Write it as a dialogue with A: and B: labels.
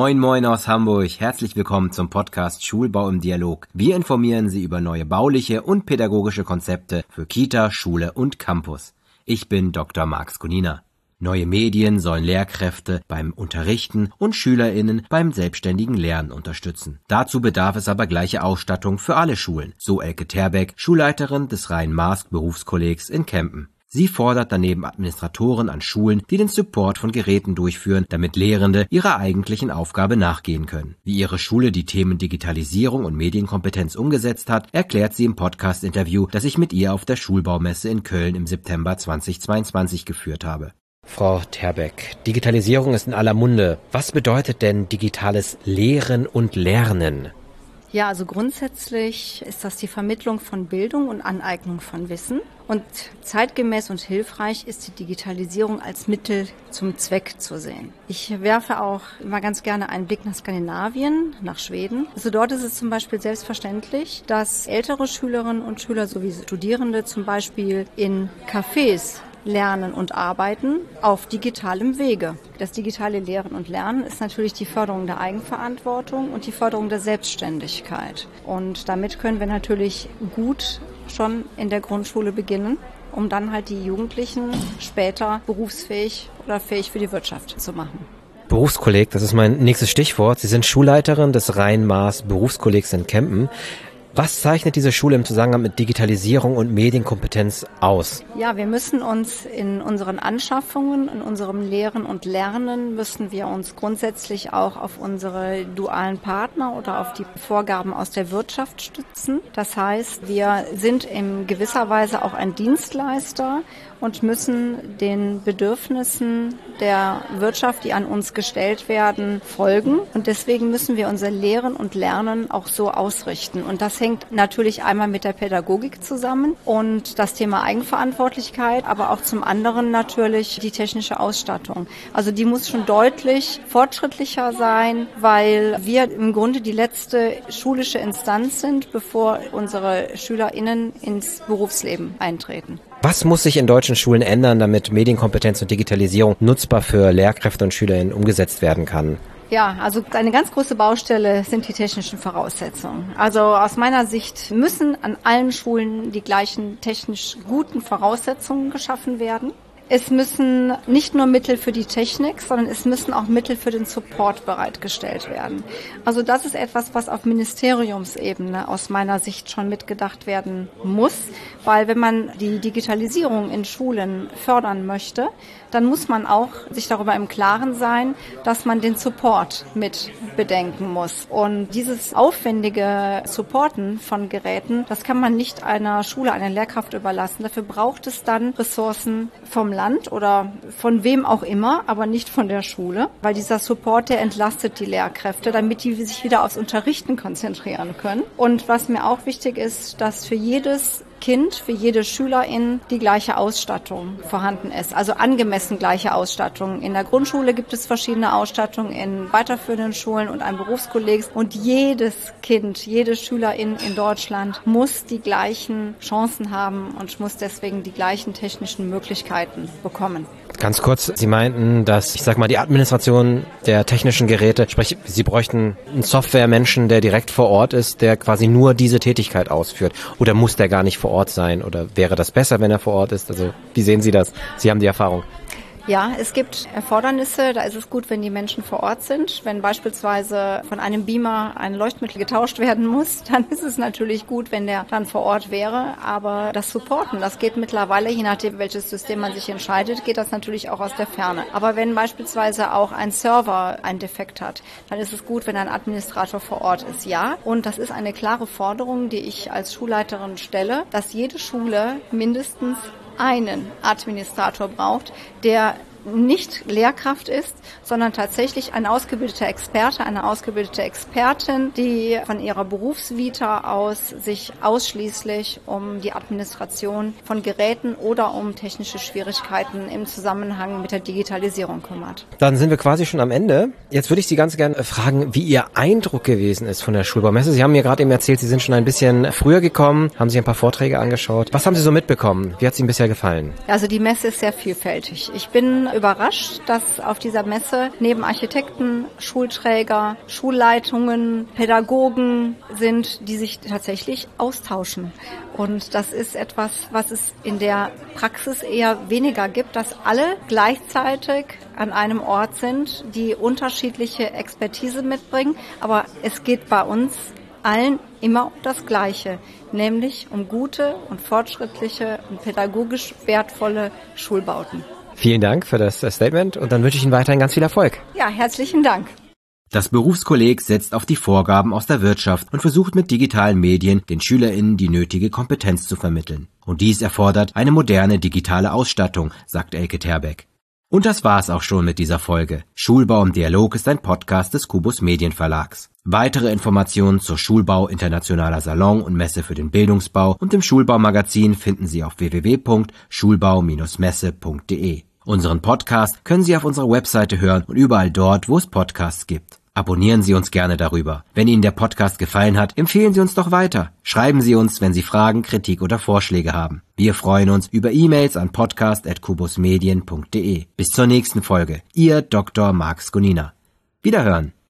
A: Moin Moin aus Hamburg, herzlich willkommen zum Podcast Schulbau im Dialog. Wir informieren Sie über neue bauliche und pädagogische Konzepte für Kita, Schule und Campus. Ich bin Dr. Marx Kunina. Neue Medien sollen Lehrkräfte beim Unterrichten und SchülerInnen beim selbstständigen Lernen unterstützen. Dazu bedarf es aber gleiche Ausstattung für alle Schulen, so Elke Terbeck, Schulleiterin des Rhein-Maas-Berufskollegs in Kempen. Sie fordert daneben Administratoren an Schulen, die den Support von Geräten durchführen, damit Lehrende ihrer eigentlichen Aufgabe nachgehen können. Wie ihre Schule die Themen Digitalisierung und Medienkompetenz umgesetzt hat, erklärt sie im Podcast-Interview, das ich mit ihr auf der Schulbaumesse in Köln im September 2022 geführt habe. Frau Terbeck, Digitalisierung ist in aller Munde. Was bedeutet denn digitales Lehren und Lernen?
B: Ja, also grundsätzlich ist das die Vermittlung von Bildung und Aneignung von Wissen. Und zeitgemäß und hilfreich ist die Digitalisierung als Mittel zum Zweck zu sehen. Ich werfe auch immer ganz gerne einen Blick nach Skandinavien, nach Schweden. Also dort ist es zum Beispiel selbstverständlich, dass ältere Schülerinnen und Schüler sowie Studierende zum Beispiel in Cafés lernen und arbeiten auf digitalem Wege. Das digitale Lehren und Lernen ist natürlich die Förderung der Eigenverantwortung und die Förderung der Selbstständigkeit. Und damit können wir natürlich gut schon in der Grundschule beginnen, um dann halt die Jugendlichen später berufsfähig oder fähig für die Wirtschaft zu machen.
A: Berufskolleg, das ist mein nächstes Stichwort. Sie sind Schulleiterin des Rhein-Maas-Berufskollegs in Kempen. Was zeichnet diese Schule im Zusammenhang mit Digitalisierung und Medienkompetenz aus?
B: Ja, wir müssen uns in unseren Anschaffungen, in unserem Lehren und Lernen, müssen wir uns grundsätzlich auch auf unsere dualen Partner oder auf die Vorgaben aus der Wirtschaft stützen. Das heißt, wir sind in gewisser Weise auch ein Dienstleister und müssen den Bedürfnissen der Wirtschaft, die an uns gestellt werden, folgen. Und deswegen müssen wir unser Lehren und Lernen auch so ausrichten. Und das hängt natürlich einmal mit der Pädagogik zusammen und das Thema Eigenverantwortlichkeit, aber auch zum anderen natürlich die technische Ausstattung. Also die muss schon deutlich fortschrittlicher sein, weil wir im Grunde die letzte schulische Instanz sind, bevor unsere SchülerInnen ins Berufsleben eintreten.
A: Was muss sich in deutschen Schulen ändern, damit Medienkompetenz und Digitalisierung nutzbar für Lehrkräfte und SchülerInnen umgesetzt werden kann?
B: Ja, also eine ganz große Baustelle sind die technischen Voraussetzungen. Also aus meiner Sicht müssen an allen Schulen die gleichen technisch guten Voraussetzungen geschaffen werden. Es müssen nicht nur Mittel für die Technik, sondern es müssen auch Mittel für den Support bereitgestellt werden. Also das ist etwas, was auf Ministeriumsebene aus meiner Sicht schon mitgedacht werden muss, weil wenn man die Digitalisierung in Schulen fördern möchte, dann muss man auch sich darüber im Klaren sein, dass man den Support mit bedenken muss. Und dieses aufwendige Supporten von Geräten, das kann man nicht einer Schule, einer Lehrkraft überlassen. Dafür braucht es dann Ressourcen vom Land oder von wem auch immer, aber nicht von der Schule, weil dieser Support, der entlastet die Lehrkräfte, damit die sich wieder aufs Unterrichten konzentrieren können. Und was mir auch wichtig ist, dass für jedes Kind, für jede Schülerin die gleiche Ausstattung vorhanden ist, also angemessen gleiche Ausstattung. In der Grundschule gibt es verschiedene Ausstattungen, in weiterführenden Schulen und einem Berufskolleg. Und jedes Kind, jede Schülerin in Deutschland muss die gleichen Chancen haben und muss deswegen die gleichen technischen Möglichkeiten bekommen.
A: Ganz kurz, Sie meinten, dass, die Administration der technischen Geräte, sprich, Sie bräuchten einen Softwaremenschen, der direkt vor Ort ist, der quasi nur diese Tätigkeit ausführt. Oder muss der gar nicht vor Ort sein? Oder wäre das besser, wenn er vor Ort ist? Also, wie sehen Sie das? Sie haben die Erfahrung.
B: Ja, es gibt Erfordernisse, da ist es gut, wenn die Menschen vor Ort sind. Wenn beispielsweise von einem Beamer ein Leuchtmittel getauscht werden muss, dann ist es natürlich gut, wenn der dann vor Ort wäre. Aber das Supporten, das geht mittlerweile, je nachdem, welches System man sich entscheidet, geht das natürlich auch aus der Ferne. Aber wenn beispielsweise auch ein Server einen Defekt hat, dann ist es gut, wenn ein Administrator vor Ort ist. Ja, und das ist eine klare Forderung, die ich als Schulleiterin stelle, dass jede Schule mindestens einen Administrator braucht, der nicht Lehrkraft ist, sondern tatsächlich ein ausgebildeter Experte, eine ausgebildete Expertin, die von ihrer Berufsvita aus sich ausschließlich um die Administration von Geräten oder um technische Schwierigkeiten im Zusammenhang mit der Digitalisierung kümmert.
A: Dann sind wir quasi schon am Ende. Jetzt würde ich Sie ganz gerne fragen, wie Ihr Eindruck gewesen ist von der Schulbaumesse. Sie haben mir gerade eben erzählt, Sie sind schon ein bisschen früher gekommen, haben sich ein paar Vorträge angeschaut. Was haben Sie so mitbekommen? Wie hat es Ihnen bisher gefallen?
B: Also die Messe ist sehr vielfältig. Ich bin überrascht, dass auf dieser Messe neben Architekten, Schulträger, Schulleitungen, Pädagogen sind, die sich tatsächlich austauschen. Und das ist etwas, was es in der Praxis eher weniger gibt, dass alle gleichzeitig an einem Ort sind, die unterschiedliche Expertise mitbringen. Aber es geht bei uns allen immer um das Gleiche, nämlich um gute und fortschrittliche und pädagogisch wertvolle Schulbauten.
C: Vielen Dank für das Statement und dann wünsche ich Ihnen weiterhin ganz viel Erfolg.
B: Ja, herzlichen Dank.
A: Das Berufskolleg setzt auf die Vorgaben aus der Wirtschaft und versucht mit digitalen Medien den SchülerInnen die nötige Kompetenz zu vermitteln. Und dies erfordert eine moderne digitale Ausstattung, sagt Elke Terbeck. Und das war's auch schon mit dieser Folge. Schulbau im Dialog ist ein Podcast des Kubus Medienverlags. Weitere Informationen zur Schulbau Internationaler Salon und Messe für den Bildungsbau und dem Schulbaumagazin finden Sie auf www.schulbau-messe.de. Unseren Podcast können Sie auf unserer Webseite hören und überall dort, wo es Podcasts gibt. Abonnieren Sie uns gerne darüber. Wenn Ihnen der Podcast gefallen hat, empfehlen Sie uns doch weiter. Schreiben Sie uns, wenn Sie Fragen, Kritik oder Vorschläge haben. Wir freuen uns über E-Mails an podcast@kubusmedien.de. Bis zur nächsten Folge. Ihr Dr. Marx Gunina. Wiederhören.